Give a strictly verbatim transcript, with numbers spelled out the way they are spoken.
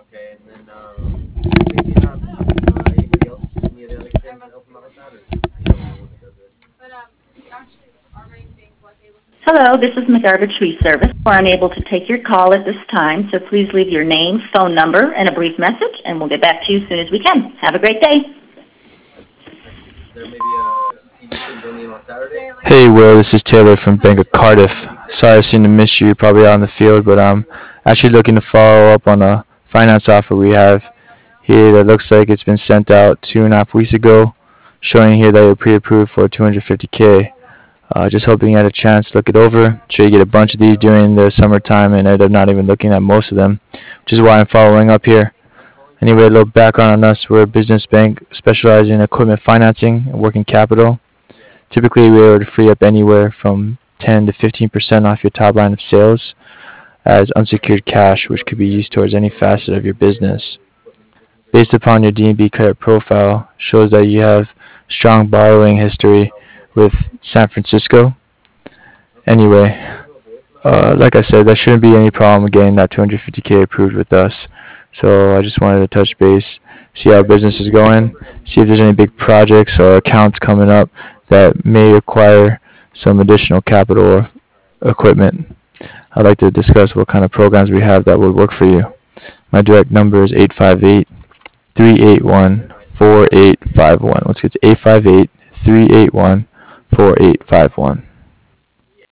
Hello, this is McGarbage Tree Service. We're unable to take your call at this time, so please leave your name, phone number, and a brief message, and we'll get back to you as soon as we can. Have a great day. Hey Will, this is Taylor from Bank of Cardiff. Sorry I seem to miss you, probably out in the field, but I'm actually looking to follow up on a finance offer we have here that looks like it's been sent out two and a half weeks ago, showing here that you're pre-approved for two hundred fifty k. Uh, just hoping you had a chance to look it over. Sure you get a bunch of these during the summertime and end up not even looking at most of them, which is why I'm following up here. Anyway, a little background on us. We're a business bank specializing in equipment financing and working capital. Typically, we're able to free up anywhere from ten to fifteen percent off your top line of sales as unsecured cash, which could be used towards any facet of your business. Based upon your D N B credit profile, shows that you have strong borrowing history with San Francisco. Anyway, uh, like I said, there shouldn't be any problem getting that two hundred fifty k approved with us. So I just wanted to touch base, see how business is going, see if there's any big projects or accounts coming up that may require some additional capital or equipment. I'd like to discuss what kind of programs we have that would work for you. My direct number is eight five eight, three eight one, four eight five one. Let's get to eight five eight, three eight one, four eight five one.